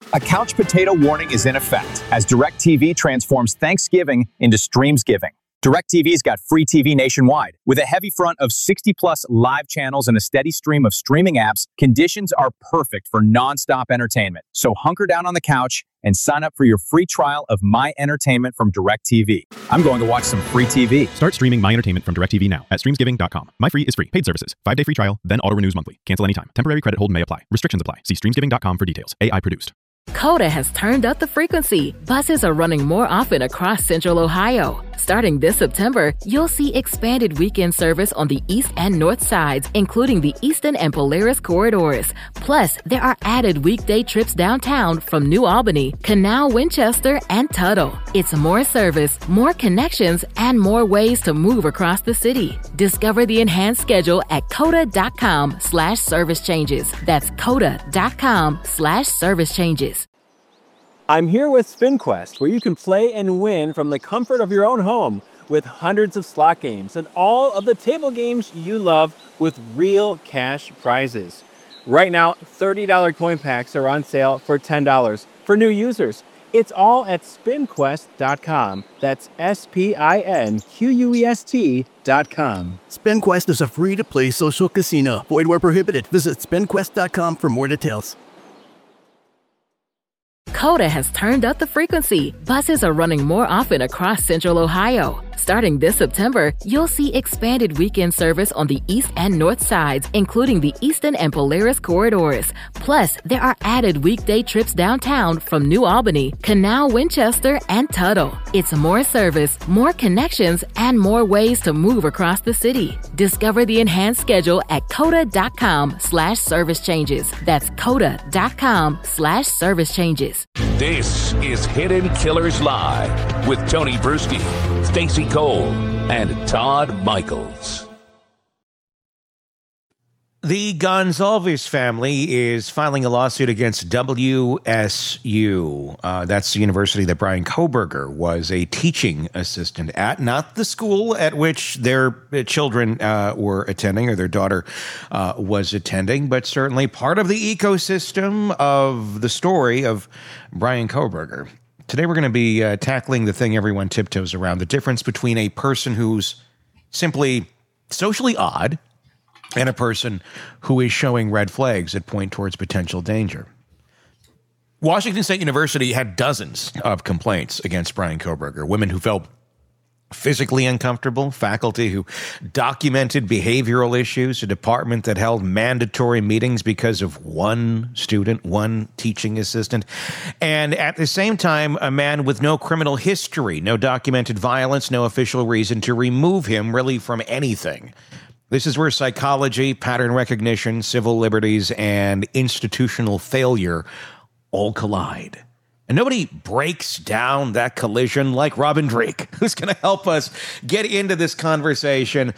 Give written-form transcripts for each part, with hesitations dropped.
A couch potato warning is in effect as DirecTV transforms Thanksgiving into Streamsgiving. DirecTV's got free TV nationwide. With a heavy front of 60-plus live channels and a steady stream of streaming apps, conditions are perfect for nonstop entertainment. So hunker down on the couch and sign up for your free trial of My Entertainment from DirecTV. I'm going to watch some free TV. Start streaming My Entertainment from DirecTV now at streamsgiving.com. My Free is free. Paid services. 5-day free trial, then auto-renews monthly. Cancel anytime. Temporary credit hold may apply. Restrictions apply. See streamsgiving.com for details. AI produced. Coda has turned up the frequency. Buses are running more often across Central Ohio. Starting this September, you'll see expanded weekend service on the east and north sides, including the Eastern and Polaris corridors. Plus, there are added weekday trips downtown from New Albany, Canal, Winchester, and Tuttle. It's more service, more connections, and more ways to move across the city. Discover the enhanced schedule at coda.com/service changes. That's coda.com/service changes. I'm here with SpinQuest, where you can play and win from the comfort of your own home with hundreds of slot games and all of the table games you love with real cash prizes. Right now, $30 coin packs are on sale for $10 for new users. It's all at spinquest.com. That's SPINQUEST.com. SpinQuest is a free-to-play social casino. Void where prohibited. Visit spinquest.com for more details. Coda has turned up the frequency. Buses are running more often across Central Ohio. Starting this September, you'll see expanded weekend service on the east and north sides, including the Eastern and Polaris corridors. Plus, there are added weekday trips downtown from New Albany, Canal, Winchester, and Tuttle. It's more service, more connections, and more ways to move across the city. Discover the enhanced schedule at coda.com/service changes. That's coda.com/service changes. This is Hidden Killers Live with Tony Bruschi, Stacey Cole, and Todd Michaels. The Gonzalez family is filing a lawsuit against WSU. That's the university that Bryan Kohberger was a teaching assistant at, not the school at which their children were attending or their daughter was attending, but certainly part of the ecosystem of the story of Bryan Kohberger. Today we're going to be tackling the thing everyone tiptoes around, the difference between a person who's simply socially odd and a person who is showing red flags that point towards potential danger. Washington State University had dozens of complaints against Bryan Kohberger, women who felt physically uncomfortable, faculty who documented behavioral issues, a department that held mandatory meetings because of one student, one teaching assistant, and at the same time, a man with no criminal history, no documented violence, no official reason to remove him really from anything. This is where psychology, pattern recognition, civil liberties, and institutional failure all collide. And nobody breaks down that collision like Robin Drake, who's going to help us get into this conversation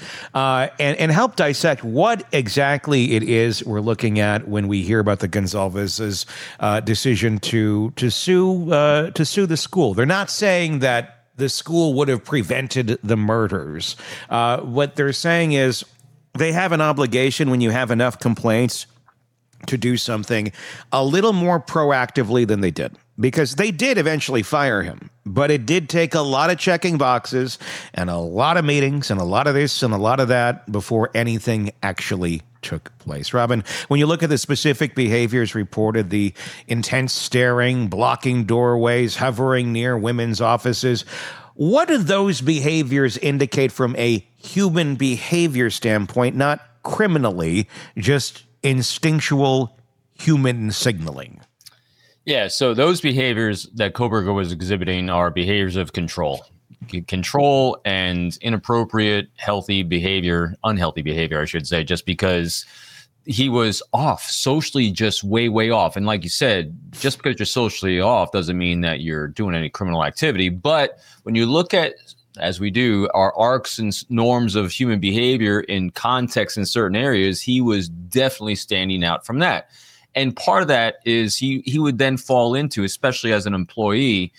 and help dissect what exactly it is we're looking at when we hear about the Gonzalez's decision to sue the school. They're not saying that the school would have prevented the murders. What they're saying is they have an obligation when you have enough complaints to do something a little more proactively than they did. Because they did eventually fire him, but it did take a lot of checking boxes and a lot of meetings and a lot of this and a lot of that before anything actually took place. Robin, when you look at the specific behaviors reported, the intense staring, blocking doorways, hovering near women's offices, what do those behaviors indicate from a human behavior standpoint, not criminally, just instinctual human signaling? Yeah, so those behaviors that Kohberger was exhibiting are behaviors of control. Control and inappropriate, unhealthy behavior, I should say, just because he was off, socially just way, way off. And like you said, just because you're socially off doesn't mean that you're doing any criminal activity. But when you look at, as we do, our arcs and norms of human behavior in context in certain areas, he was definitely standing out from that. And part of that is he would then fall into, especially as an employee,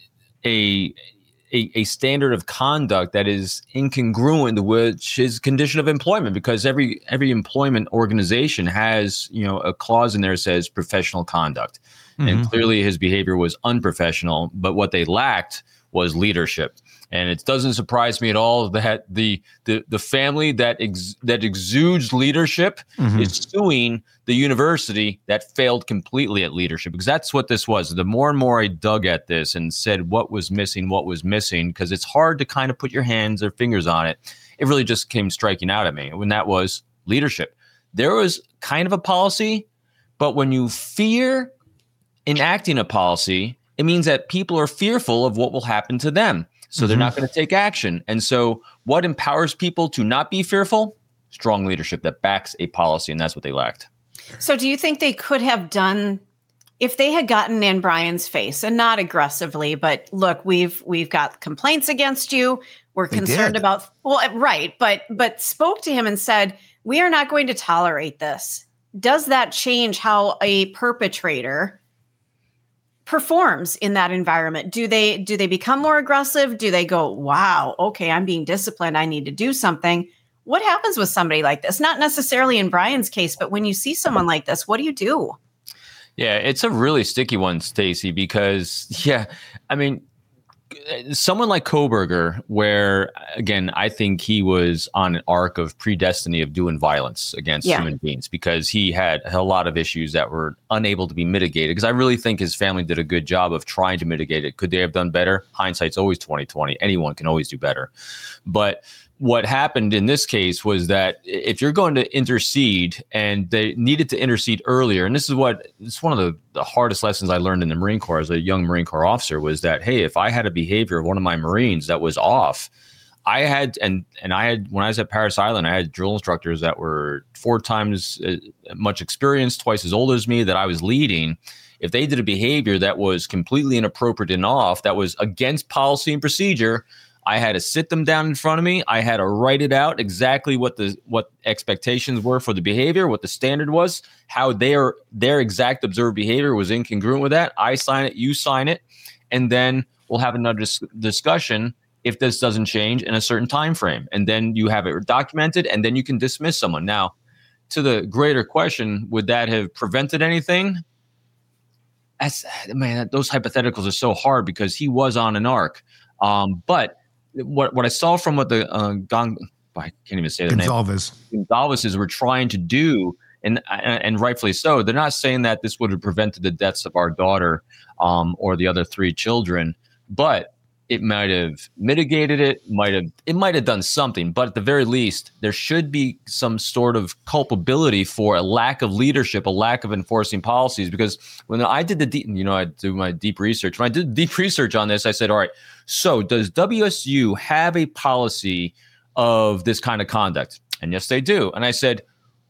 a standard of conduct that is incongruent with his condition of employment, because every employment organization has, a clause in there that says professional conduct. And clearly his behavior was unprofessional, but what they lacked was leadership. And it doesn't surprise me at all that the family that exudes leadership is suing the university that failed completely at leadership, because that's what this was. The more and more I dug at this and said what was missing, because it's hard to kind of put your hands or fingers on it, it really just came striking out at me when that was leadership. There was kind of a policy, but when you fear enacting a policy, it means that people are fearful of what will happen to them. So they're not going to take action. And so what empowers people to not be fearful? Strong leadership that backs a policy. And that's what they lacked. So do you think they could have done, if they had gotten in Brian's face, and not aggressively, but look, we've got complaints against you. We're concerned about, right. But spoke to him and said, we are not going to tolerate this. Does that change how a perpetrator performs in that environment? Do they become more aggressive? Do they go, wow, okay, I'm being disciplined, I need to do something? What happens with somebody like this? Not necessarily in Brian's case, but when you see someone like this, what do you do? Yeah, it's a really sticky one, Stacey, because someone like Kohberger, where, again, I think he was on an arc of predestiny of doing violence against human beings, because he had a lot of issues that were unable to be mitigated. Because I really think his family did a good job of trying to mitigate it. Could they have done better? Hindsight's always 20/20. Anyone can always do better. But what happened in this case was that if you're going to intercede, and they needed to intercede earlier, and it's one of the hardest lessons I learned in the Marine Corps as a young Marine Corps officer, was that, hey, if I had a behavior of one of my Marines that was off, I had when I was at Parris Island, I had drill instructors that were 4 times much experienced, twice as old as me, that I was leading. If they did a behavior that was completely inappropriate and off, that was against policy and procedure, I had to sit them down in front of me. I had to write it out exactly what expectations were for the behavior, what the standard was, how their exact observed behavior was incongruent with that. I sign it, you sign it, and then we'll have another discussion if this doesn't change in a certain time frame. And then you have it documented, and then you can dismiss someone. Now, to the greater question, would that have prevented anything? Those hypotheticals are so hard, because he was on an arc. But what I saw from what the I can't even say their name. Gonzalez's were trying to do, and rightfully so. They're not saying that this would have prevented the deaths of our daughter or the other 3 children, but it might have mitigated it. It might have done something. But at the very least, there should be some sort of culpability for a lack of leadership, a lack of enforcing policies. Because when I did I do my deep research. When I did deep research on this, I said, all right, so does WSU have a policy of this kind of conduct? And yes, they do. And I said,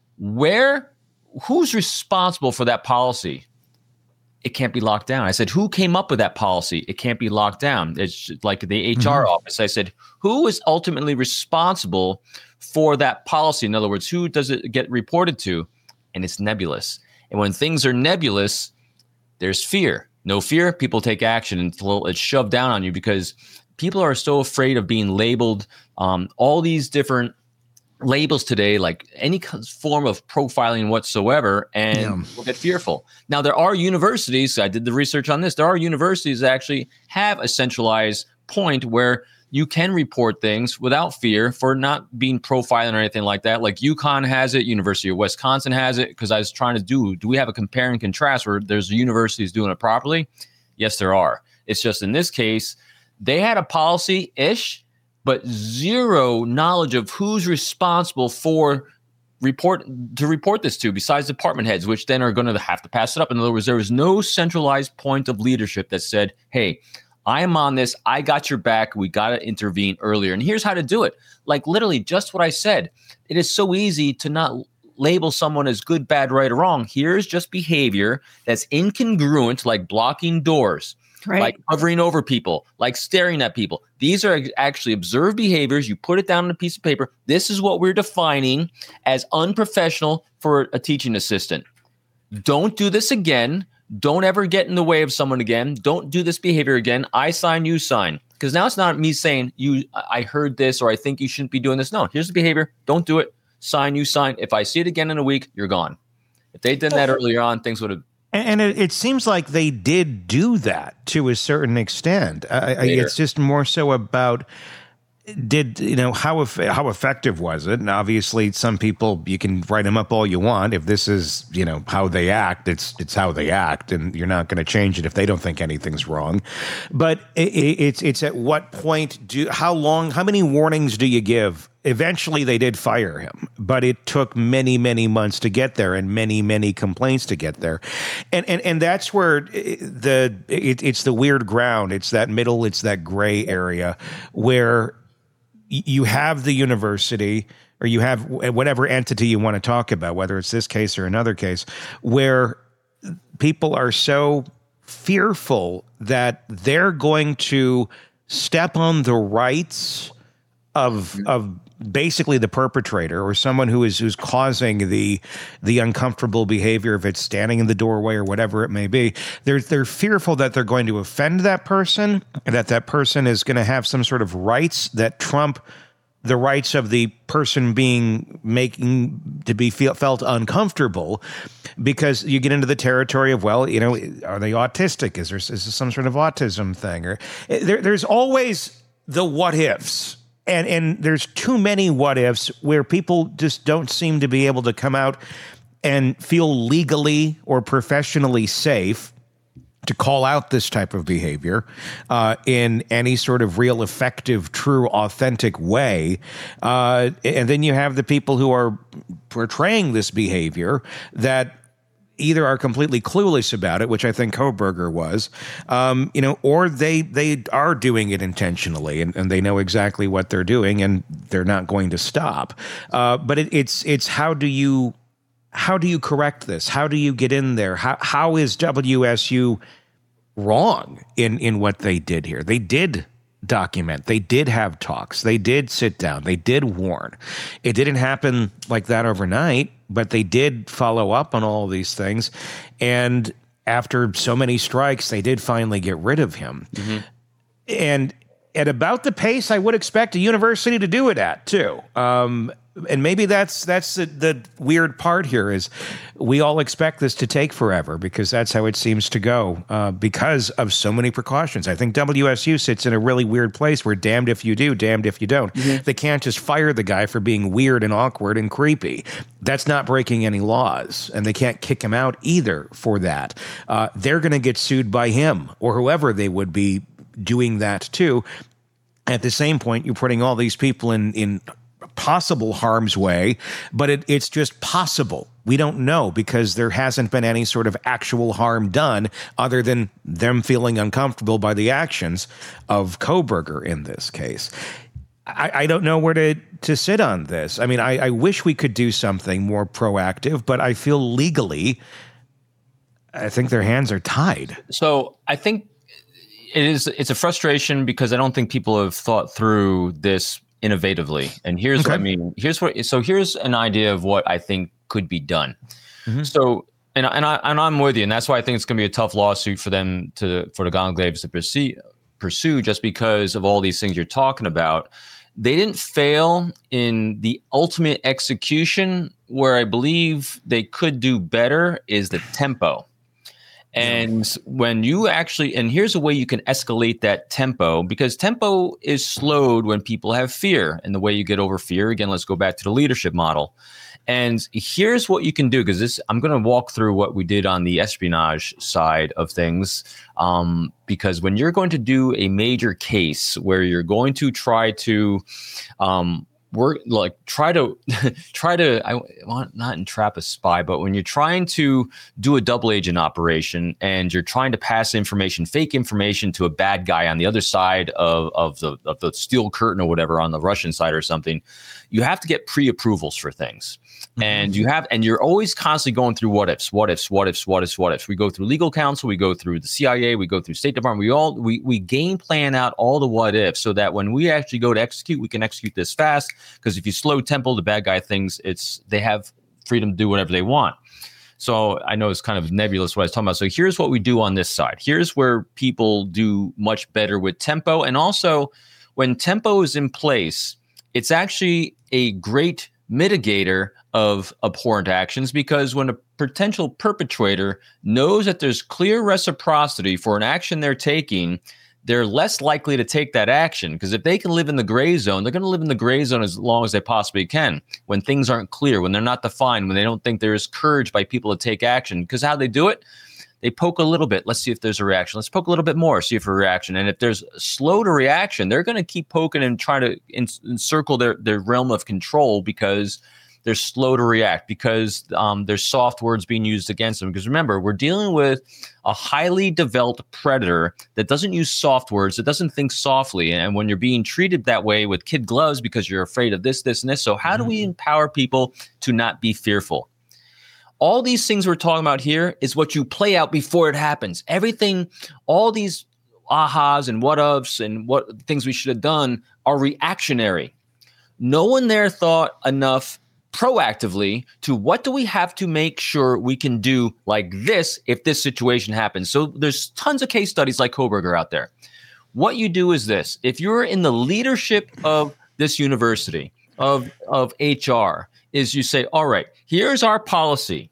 who's responsible for that policy? It can't be locked down. I said, who came up with that policy? It can't be locked down. It's like the HR office. I said, who is ultimately responsible for that policy? In other words, who does it get reported to? And it's nebulous. And when things are nebulous, there's fear. No fear, people take action until it's shoved down on you, because people are so afraid of being labeled. All these different labels today, like any form of profiling whatsoever, and will get fearful. Now, there are universities, I did the research on this, there are universities that actually have a centralized point where you can report things without fear for not being profiling or anything like that. Like UConn has it, University of Wisconsin has it, because I was trying to do we have a compare and contrast where there's universities doing it properly? Yes, there are. It's just in this case, they had a policy-ish, but zero knowledge of who's responsible for report this to, besides department heads, which then are going to have to pass it up. In other words, there was no centralized point of leadership that said, hey, I am on this. I got your back. We got to intervene earlier. And here's how to do it. Like literally just what I said. It is so easy to not label someone as good, bad, right, or wrong. Here's just behavior that's incongruent, like blocking doors. Right. Like hovering over people, like staring at people. These are actually observed behaviors. You put it down on a piece of paper. This is what we're defining as unprofessional for a teaching assistant. Don't do this again. Don't ever get in the way of someone again. Don't do this behavior again. I sign, you sign. Because now it's not me saying, I heard this, or I think you shouldn't be doing this. No, here's the behavior. Don't do it. Sign, you sign. If I see it again in a week, you're gone. If they'd done that earlier on, things would have And it seems like they did do that to a certain extent. It's just more so about how effective was it? And obviously, some people, you can write them up all you want. If this is how they act, it's how they act, and you're not going to change it if they don't think anything's wrong. But it's at what point how many warnings do you give? Eventually, they did fire him, but it took many, many months to get there, and many, many complaints to get there, and that's where it's the weird ground. It's that middle, it's that gray area where you have the university, or you have whatever entity you want to talk about, whether it's this case or another case, where people are so fearful that they're going to step on the rights of basically the perpetrator, or someone who's causing the uncomfortable behavior, if it's standing in the doorway or whatever it may be. They're fearful that they're going to offend that person, and that person is going to have some sort of rights that trump the rights of the person making to be felt uncomfortable, because you get into the territory of, are they autistic? Is this some sort of autism thing? Or there's always the what ifs. And there's too many what ifs where people just don't seem to be able to come out and feel legally or professionally safe to call out this type of behavior in any sort of real, effective, true, authentic way. And then you have the people who are portraying this behavior that either are completely clueless about it, which I think Kohberger was, or they are doing it intentionally, and they know exactly what they're doing, and they're not going to stop. But it's how do you correct this? How do you get in there? How is WSU wrong in what they did here? They did document. They did have talks. They did sit down. They did warn. It didn't happen like that overnight, but they did follow up on all of these things. And after so many strikes, they did finally get rid of him. Mm-hmm. And at about the pace I would expect a university to do it at, too. And maybe that's the weird part here, is we all expect this to take forever, because that's how it seems to go, because of so many precautions. I think WSU sits in a really weird place where damned if you do, damned if you don't. Mm-hmm. They can't just fire the guy for being weird and awkward and creepy. That's not breaking any laws, and they can't kick him out either for that. They're going to get sued by him or whoever they would be doing that to. At the same point, you're putting all these people in possible harm's way, but it's just possible. We don't know, because there hasn't been any sort of actual harm done other than them feeling uncomfortable by the actions of Kohberger in this case. I don't know where to sit on this. I mean, I wish we could do something more proactive, but I feel legally, I think their hands are tied. So I think it's a frustration, because I don't think people have thought through this innovatively. And here's what I mean. Here's an idea of what I think could be done. Mm-hmm. So, and I'm with you, and that's why I think it's going to be a tough lawsuit for them for the Goncalves to pursue, just because of all these things you're talking about. They didn't fail in the ultimate execution. Where I believe they could do better is the tempo. And when you and here's a way you can escalate that tempo, because tempo is slowed when people have fear. And the way you get over fear, again, let's go back to the leadership model. And here's what you can do, because I'm going to walk through what we did on the espionage side of things. Because when you're going to do a major case where you're going to try to I want not entrap a spy, but when you're trying to do a double agent operation and you're trying to pass fake information to a bad guy on the other side of the steel curtain or whatever, on the Russian side or something, you have to get pre-approvals for things. Mm-hmm. And you're always constantly going through what ifs. We go through legal counsel, we go through the CIA, we go through State Department. We game plan out all the what ifs, so that when we actually go to execute, we can execute this fast. Because if you slow tempo, the bad guy thinks they have freedom to do whatever they want. So I know it's kind of nebulous what I was talking about. So here's what we do on this side. Here's where people do much better with tempo. And also, when tempo is in place, it's actually a great mitigator of abhorrent actions, because when a potential perpetrator knows that there's clear reciprocity for an action they're taking, they're less likely to take that action, because if they can live in the gray zone, they're going to live in the gray zone as long as they possibly can. When things aren't clear, when they're not defined, when they don't think there is courage by people to take action, because how they do it, they poke a little bit. Let's see if there's a reaction. Let's poke a little bit more, see if a reaction. And if there's slow to reaction, they're going to keep poking and try to encircle their realm of control, because they're slow to react, because there's soft words being used against them. Because remember, we're dealing with a highly developed predator that doesn't use soft words, that doesn't think softly. And when you're being treated that way with kid gloves because you're afraid of this, this, and this. So how do we empower people to not be fearful? All these things we're talking about here is what you play out before it happens. Everything, all these ahas and what-ofs and what things we should have done are reactionary. No one there thought enough proactively to what do we have to make sure we can do like this if this situation happens. So there's tons of case studies like Kohberger out there. What you do is this. If you're in the leadership of this university, of HR, is you say, all right, here's our policy.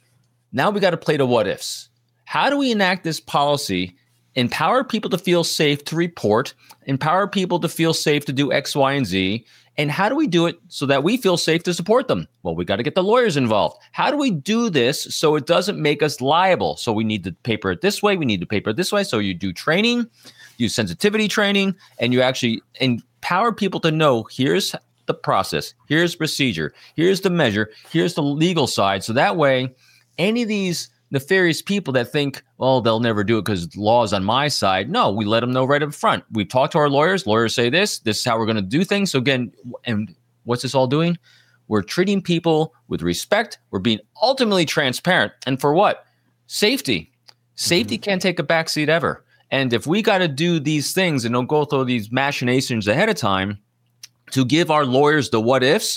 Now we got to play the what ifs. How do we enact this policy, empower people to feel safe to report, empower people to feel safe to do X, Y, and Z? And how do we do it so that we feel safe to support them? Well, we got to get the lawyers involved. How do we do this so it doesn't make us liable? So we need to paper it this way. We need to paper it this way. So you do training, you sensitivity training, and you actually empower people to know here's the process, here's procedure, here's the measure, here's the legal side. So that way, any of these nefarious people that think, well, they'll never do it because the law is on my side. No, we let them know right up front. We talk to our lawyers. Lawyers say this is how we're going to do things. So again, and what's this all doing? We're treating people with respect. We're being ultimately transparent. And for what? Safety. Safety can't take a backseat ever. And if we got to do these things and don't go through these machinations ahead of time to give our lawyers the what ifs,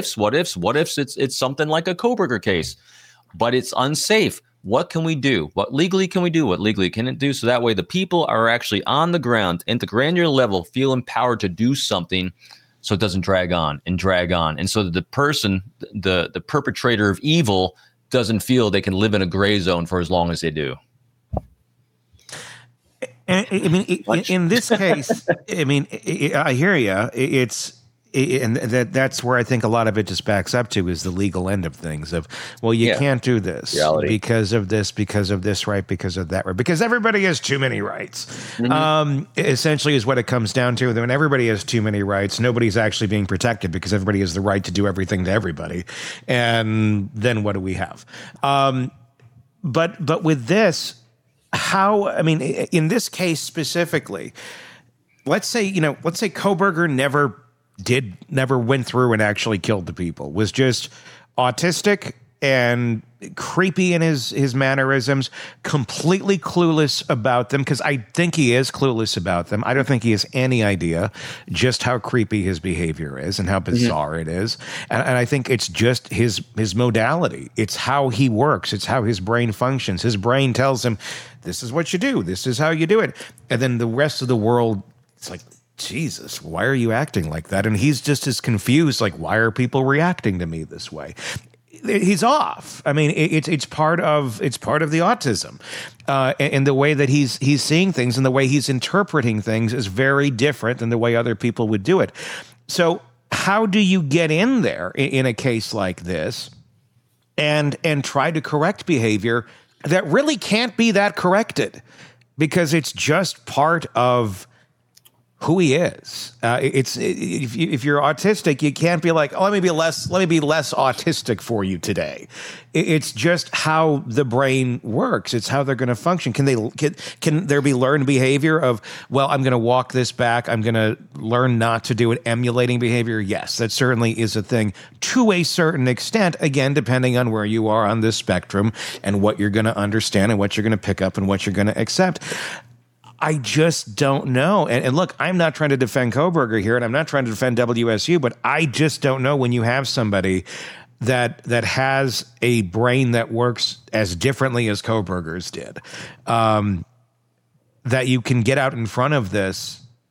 it's something like a Kohberger case, but it's unsafe. What can we do? What legally can we do? What legally can it do? So that way the people are actually on the ground at the granular level, feel empowered to do something so it doesn't drag on. And so that the person, the perpetrator of evil doesn't feel they can live in a gray zone for as long as they do. I mean, in this case, I mean, I hear you. And that's where I think a lot of it just backs up to is the legal end of things of, well, you can't do this because of this right, because of that right, because everybody has too many rights. Essentially is what it comes down to. When everybody has too many rights, nobody's actually being protected because everybody has the right to do everything to everybody. And then what do we have? But with this, how, I mean, in this case specifically, let's say Kohberger never went through and actually killed the people, was just autistic and creepy in his mannerisms, completely clueless about them, because I think he is clueless about them. I don't think he has any idea just how creepy his behavior is and how bizarre it is. And I think it's just his modality. It's how he works. It's how his brain functions. His brain tells him, this is what you do. This is how you do it. And then the rest of the world, it's like, Jesus, why are you acting like that? And he's just as confused, like, why are people reacting to me this way? He's off. I mean, it's part of the autism, and the way that he's seeing things and the way he's interpreting things is very different than the way other people would do it. So, how do you get in there in a case like this, and try to correct behavior that really can't be that corrected because it's just part of who he is? If you're autistic, you can't be like, oh, let me be less autistic for you today. It's just how the brain works. It's how they're going to function. Can there be learned behavior of, well, I'm going to walk this back. I'm going to learn not to do it. Emulating behavior. Yes, that certainly is a thing to a certain extent. Again, depending on where you are on this spectrum and what you're going to understand and what you're going to pick up and what you're going to accept. I just don't know. And look, I'm not trying to defend Kohberger here, and I'm not trying to defend WSU, but I just don't know when you have somebody that has a brain that works as differently as Kohberger's did, that you can get out in front of this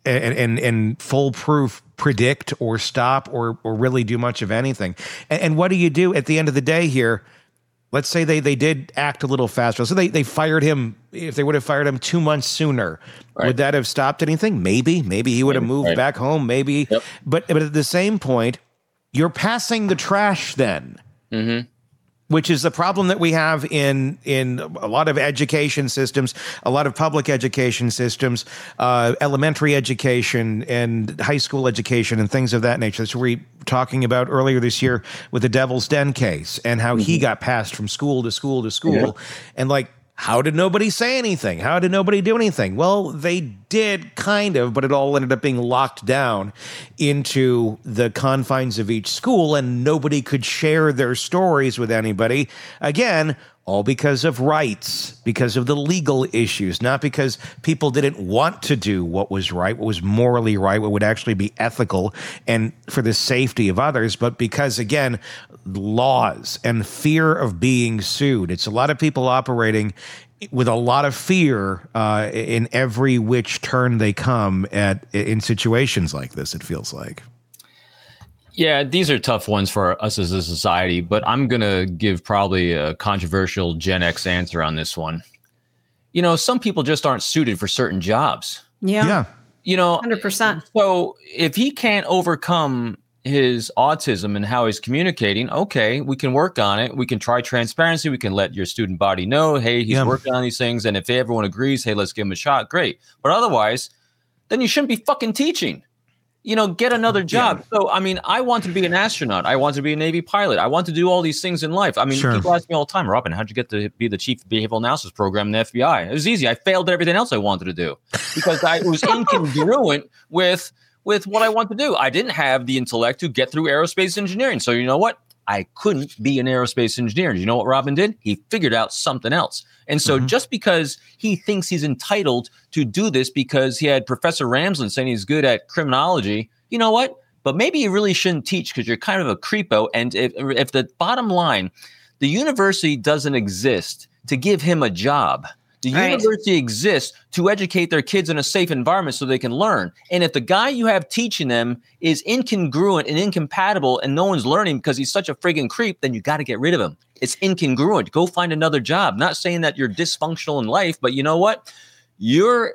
and foolproof predict or stop or really do much of anything. And what do you do at the end of the day here? Let's say they did act a little faster. So they fired him. If they would have fired him 2 months sooner, would that have stopped anything? Maybe he would have moved back home. Maybe. Yep. But at the same point, you're passing the trash then. Mm-hmm. Which is the problem that we have in a lot of education systems, a lot of public education systems, elementary education and high school education and things of that nature. That's what we were talking about earlier this year with the Devil's Den case and how he got passed from school to school to school. Yeah. And like, how did nobody say anything? How did nobody do anything? Well, they did kind of, but it all ended up being locked down into the confines of each school, and nobody could share their stories with anybody. Again, all because of rights, because of the legal issues, not because people didn't want to do what was right, what was morally right, what would actually be ethical and for the safety of others, but because, again, laws and fear of being sued. It's a lot of people operating with a lot of fear in every which turn they come in situations like this, it feels like. Yeah, these are tough ones for us as a society, but I'm going to give probably a controversial Gen X answer on this one. You know, some people just aren't suited for certain jobs. Yeah. You know, 100%. So if he can't overcome his autism and how he's communicating, okay, we can work on it. We can try transparency. We can let your student body know, hey, he's working on these things. And if everyone agrees, hey, let's give him a shot. Great. But otherwise, then you shouldn't be fucking teaching. You know, get another job. Yeah. So, I mean, I want to be an astronaut. I want to be a Navy pilot. I want to do all these things in life. I mean, people ask me all the time, Robin, how'd you get to be the chief behavioral analysis program in the FBI? It was easy. I failed at everything else I wanted to do because I was incongruent with what I want to do. I didn't have the intellect to get through aerospace engineering. So you know what? I couldn't be an aerospace engineer. You know what Robin did? He figured out something else. And so just because he thinks he's entitled to do this because he had Professor Ramsland saying he's good at criminology, you know what? But maybe you really shouldn't teach because you're kind of a creepo. And if the bottom line, the university doesn't exist to give him a job. The university exists to educate their kids in a safe environment so they can learn. And if the guy you have teaching them is incongruent and incompatible and no one's learning because he's such a friggin' creep, then you got to get rid of him. It's incongruent. Go find another job. Not saying that you're dysfunctional in life, but you know what? Your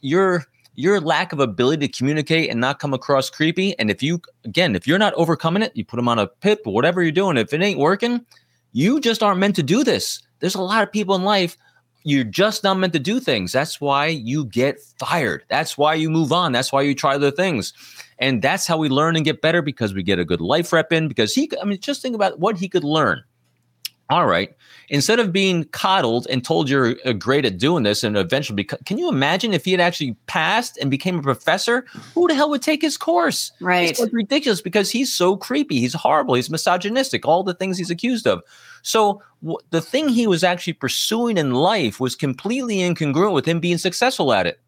lack of ability to communicate and not come across creepy. And if you're not overcoming it, you put them on a PIP or whatever you're doing. If it ain't working, you just aren't meant to do this. There's a lot of people in life. You're just not meant to do things. That's why you get fired. That's why you move on. That's why you try other things. And that's how we learn and get better because we get a good life rep in because just think about what he could learn. All right. Instead of being coddled and told you're great at doing this and eventually can you imagine if he had actually passed and became a professor? Who the hell would take his course? Right. It's ridiculous because he's so creepy. He's horrible. He's misogynistic, all the things he's accused of. So the thing he was actually pursuing in life was completely incongruent with him being successful at it.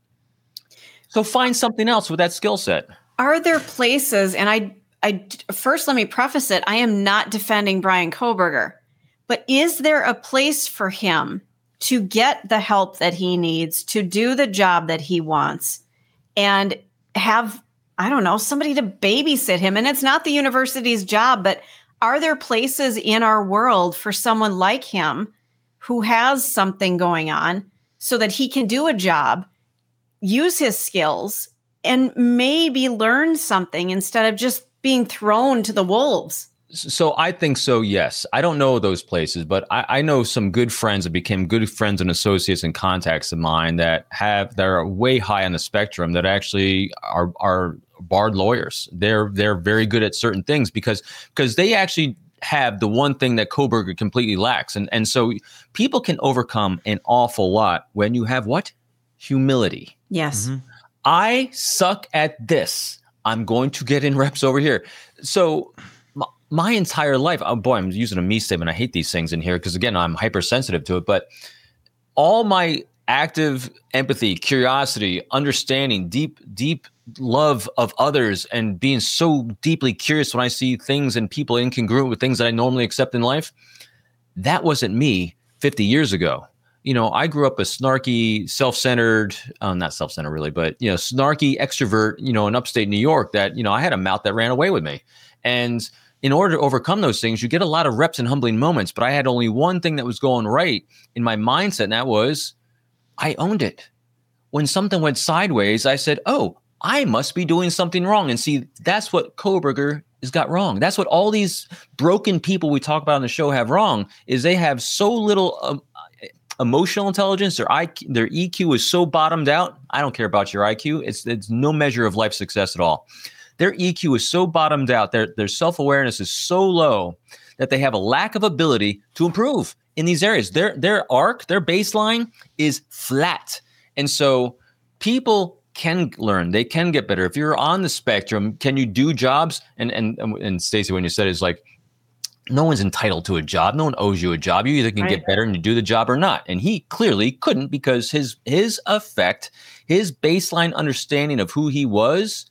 So find something else with that skill set. Are there places, and I first let me preface it, I am not defending Bryan Kohberger. But is there a place for him to get the help that he needs to do the job that he wants and have, I don't know, somebody to babysit him? And it's not the university's job, but are there places in our world for someone like him who has something going on so that he can do a job, use his skills, and maybe learn something instead of just being thrown to the wolves? So I think so, yes. I don't know those places, but I know some good friends that became good friends and associates and contacts of mine that are way high on the spectrum that actually are barred lawyers. They're very good at certain things because they actually have the one thing that Kohberger completely lacks. And so people can overcome an awful lot when you have what? Humility. Yes. Mm-hmm. I suck at this. I'm going to get in reps over here. So my entire life, oh boy, I'm using a me statement. I hate these things in here because, again, I'm hypersensitive to it. But all my active empathy, curiosity, understanding, deep love of others, and being so deeply curious when I see things and people incongruent with things that I normally accept in life, that wasn't me 50 years ago. I grew up a snarky, self-centered, not self-centered really, but, snarky extrovert, in upstate New York that, I had a mouth that ran away with me. And in order to overcome those things, you get a lot of reps and humbling moments, but I had only one thing that was going right in my mindset, and that was I owned it. When something went sideways, I said, oh, I must be doing something wrong. And see, that's what Kohberger has got wrong. That's what all these broken people we talk about on the show have wrong, is they have so little emotional intelligence. Their EQ is so bottomed out. I don't care about your IQ. It's no measure of life success at all. Their EQ is so bottomed out. Their self-awareness is so low that they have a lack of ability to improve in these areas. Their arc, their baseline is flat. And so people can learn, they can get better. If you're on the spectrum, can you do jobs? And Stacey, when you said it's like, no one's entitled to a job. No one owes you a job. You either can get better and you do the job or not. And he clearly couldn't, because his effect, his baseline understanding of who he was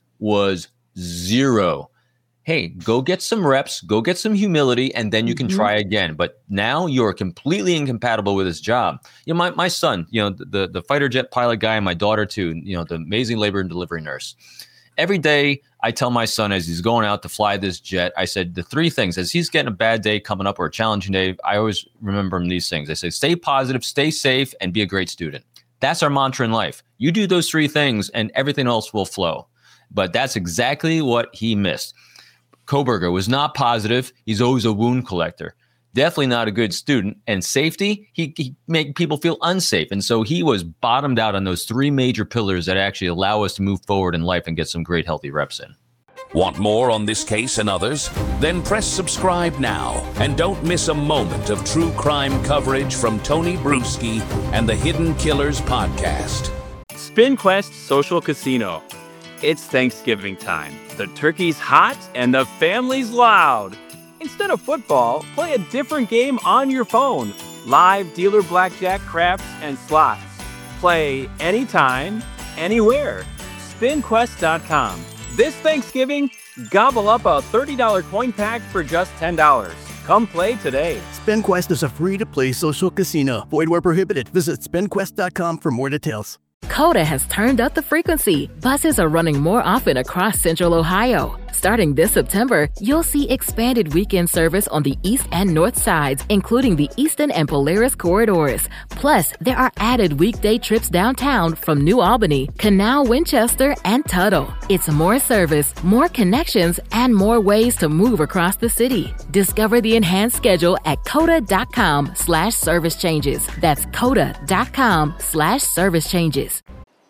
zero. Hey, go get some reps, go get some humility, and then you can try again. But now you're completely incompatible with his job. My son, the fighter jet pilot guy, and my daughter too, the amazing labor and delivery nurse. Every day I tell my son as he's going out to fly this jet, I said the three things as he's getting a bad day coming up or a challenging day. I always remember him these things. I say, stay positive, stay safe, and be a great student. That's our mantra in life. You do those three things and everything else will flow. But that's exactly what he missed. Kohberger was not positive. He's always a wound collector. Definitely not a good student. And safety, he made people feel unsafe. And so he was bottomed out on those three major pillars that actually allow us to move forward in life and get some great healthy reps in. Want more on this case and others? Then press subscribe now and don't miss a moment of true crime coverage from Tony Bruschi and the Hidden Killers podcast. SpinQuest Social Casino. It's Thanksgiving time. The turkey's hot and the family's loud. Instead of football, play a different game on your phone. Live dealer blackjack, craps, and slots. Play anytime, anywhere. SpinQuest.com. This Thanksgiving, gobble up a $30 coin pack for just $10. Come play today. SpinQuest is a free-to-play social casino. Void where prohibited. Visit SpinQuest.com for more details. Coda has turned up the frequency. Buses are running more often across Central Ohio. Starting this September, you'll see expanded weekend service on the east and north sides, including the Eastern and Polaris corridors. Plus, there are added weekday trips downtown from New Albany, Canal, Winchester, and Tuttle. It's more service, more connections, and more ways to move across the city. Discover the enhanced schedule at coda.com/service changes. That's coda.com/service changes.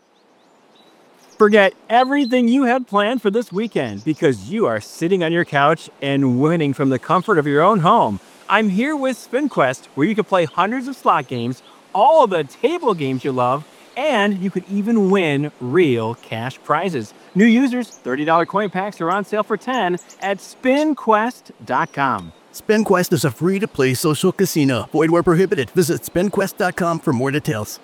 Forget everything you had planned for this weekend because you are sitting on your couch and winning from the comfort of your own home. I'm here with SpinQuest, where you can play hundreds of slot games, all of the table games you love, and you could even win real cash prizes. New users, $30 coin packs are on sale for $10 at SpinQuest.com. SpinQuest is a free-to-play social casino. Void where prohibited. Visit SpinQuest.com for more details.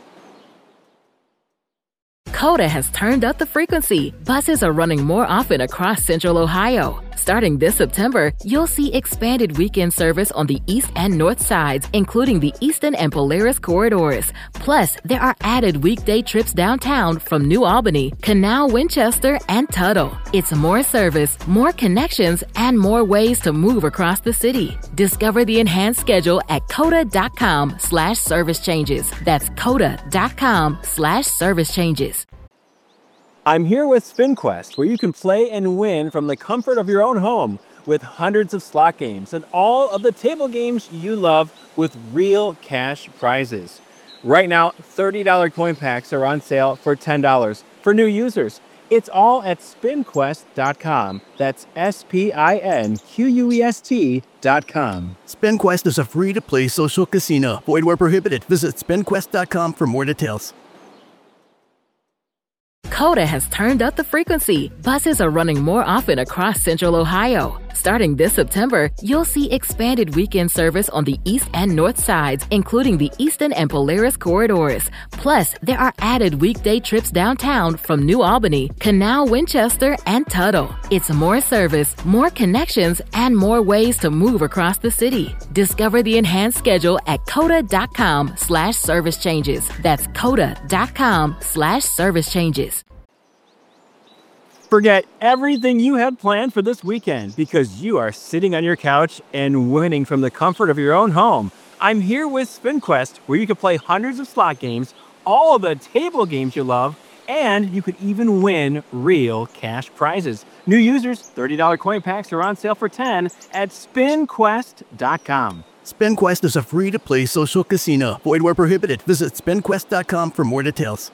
Coda has turned up the frequency. Buses are running more often across Central Ohio. Starting this September, you'll see expanded weekend service on the east and north sides, including the Eastern and Polaris corridors. Plus, there are added weekday trips downtown from New Albany, Canal, Winchester, and Tuttle. It's more service, more connections, and more ways to move across the city. Discover the enhanced schedule at coda.com/service changes. That's coda.com/service changes. I'm here with SpinQuest, where you can play and win from the comfort of your own home with hundreds of slot games and all of the table games you love with real cash prizes. Right now, $30 coin packs are on sale for $10 for new users. It's all at SpinQuest.com. That's SpinQuest.com. SpinQuest is a free-to-play social casino. Void where prohibited. Visit SpinQuest.com for more details. Coda has turned up the frequency. Buses are running more often across Central Ohio. Starting this September, you'll see expanded weekend service on the east and north sides, including the Eastern and Polaris corridors. Plus, there are added weekday trips downtown from New Albany, Canal, Winchester, and Tuttle. It's more service, more connections, and more ways to move across the city. Discover the enhanced schedule at coda.com/service changes. That's coda.com/service changes. Forget everything you had planned for this weekend because you are sitting on your couch and winning from the comfort of your own home. I'm here with SpinQuest, where you can play hundreds of slot games, all of the table games you love, and you could even win real cash prizes. New users, $30 coin packs are on sale for $10 at SpinQuest.com. SpinQuest is a free-to-play social casino. Void where prohibited. Visit SpinQuest.com for more details.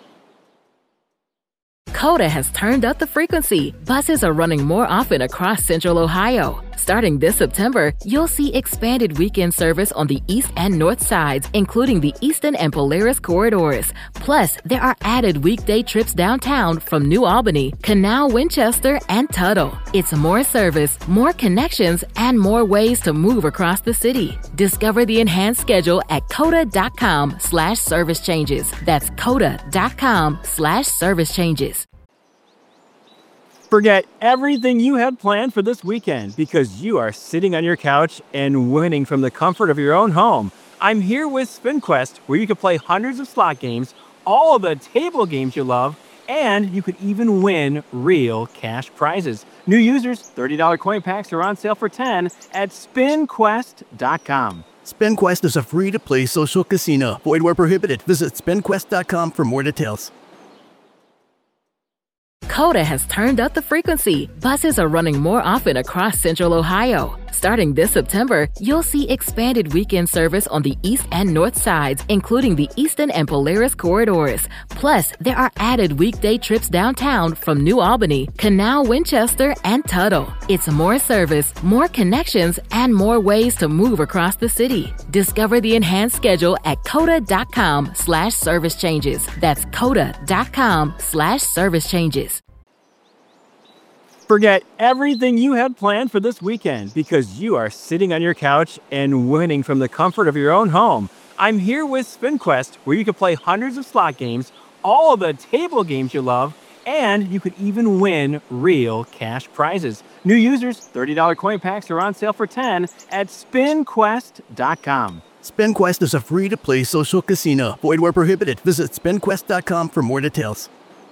Coda has turned up the frequency. Buses are running more often across Central Ohio. Starting this September, you'll see expanded weekend service on the east and north sides, including the Eastern and Polaris corridors. Plus, there are added weekday trips downtown from New Albany, Canal, Winchester, and Tuttle. It's more service, more connections, and more ways to move across the city. Discover the enhanced schedule at coda.com/service changes. That's coda.com/service changes. Forget everything you had planned for this weekend because you are sitting on your couch and winning from the comfort of your own home. I'm here with SpinQuest, where you can play hundreds of slot games, all of the table games you love, and you could even win real cash prizes. New users, $30 coin packs are on sale for $10 at SpinQuest.com. SpinQuest is a free-to-play social casino. Void where prohibited. Visit SpinQuest.com for more details. Coda has turned up the frequency. Buses are running more often across Central Ohio. Starting this September, you'll see expanded weekend service on the east and north sides, including the Eastern and Polaris corridors. Plus, there are added weekday trips downtown from New Albany, Canal, Winchester, and Tuttle. It's more service, more connections, and more ways to move across the city. Discover the enhanced schedule at coda.com/service changes. That's coda.com/service changes. Forget everything you had planned for this weekend because you are sitting on your couch and winning from the comfort of your own home. I'm here with SpinQuest, where you can play hundreds of slot games, all of the table games you love, and you could even win real cash prizes. New users, $30 coin packs are on sale for $10 at SpinQuest.com. SpinQuest is a free-to-play social casino. Void where prohibited. Visit SpinQuest.com for more details.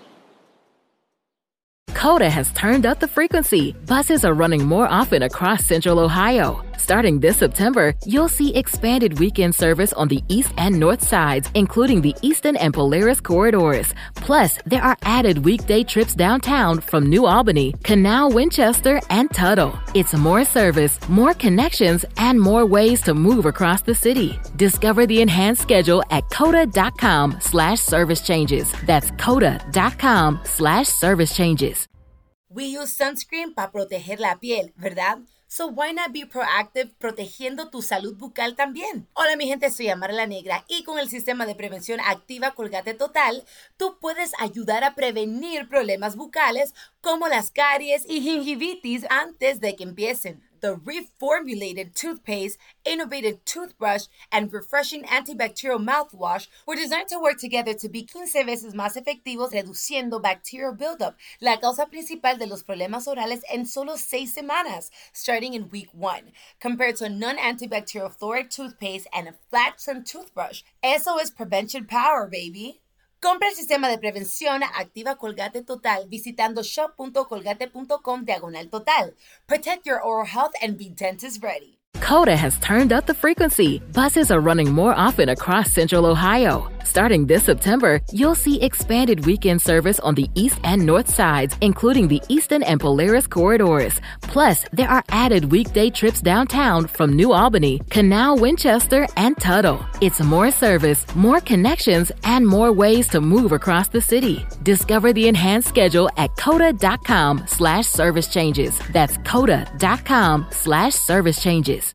Coda has turned up the frequency. Buses are running more often across Central Ohio. Starting this September, you'll see expanded weekend service on the east and north sides, including the Eastern and Polaris corridors. Plus, there are added weekday trips downtown from New Albany, Canal, Winchester, and Tuttle. It's more service, more connections, and more ways to move across the city. Discover the enhanced schedule at coda.com/service changes. That's coda.com/service changes. We use sunscreen para proteger la piel, ¿verdad? So why not be proactive protegiendo tu salud bucal también? Hola mi gente, soy Amara la Negra y con el sistema de prevención Activa Colgate Total, tú puedes ayudar a prevenir problemas bucales como las caries y gingivitis antes de que empiecen. The reformulated toothpaste, innovative toothbrush, and refreshing antibacterial mouthwash were designed to work together to be 15 veces más efectivos reduciendo bacterial buildup, la causa principal de los problemas orales en solo 6 semanas, starting in week 1, compared to a non-antibacterial fluoride toothpaste and a flat-trim toothbrush. Eso es prevention power, baby. Compra el sistema de prevención Activa Colgate Total visitando shop.colgate.com/total. Protect your oral health and be dentist ready. Coda has turned up the frequency. Buses are running more often across Central Ohio. Starting this September, you'll see expanded weekend service on the east and north sides, including the Eastern and Polaris corridors. Plus, there are added weekday trips downtown from New Albany, Canal, Winchester, and Tuttle. It's more service, more connections, and more ways to move across the city. Discover the enhanced schedule at coda.com/service changes. That's coda.com/service changes.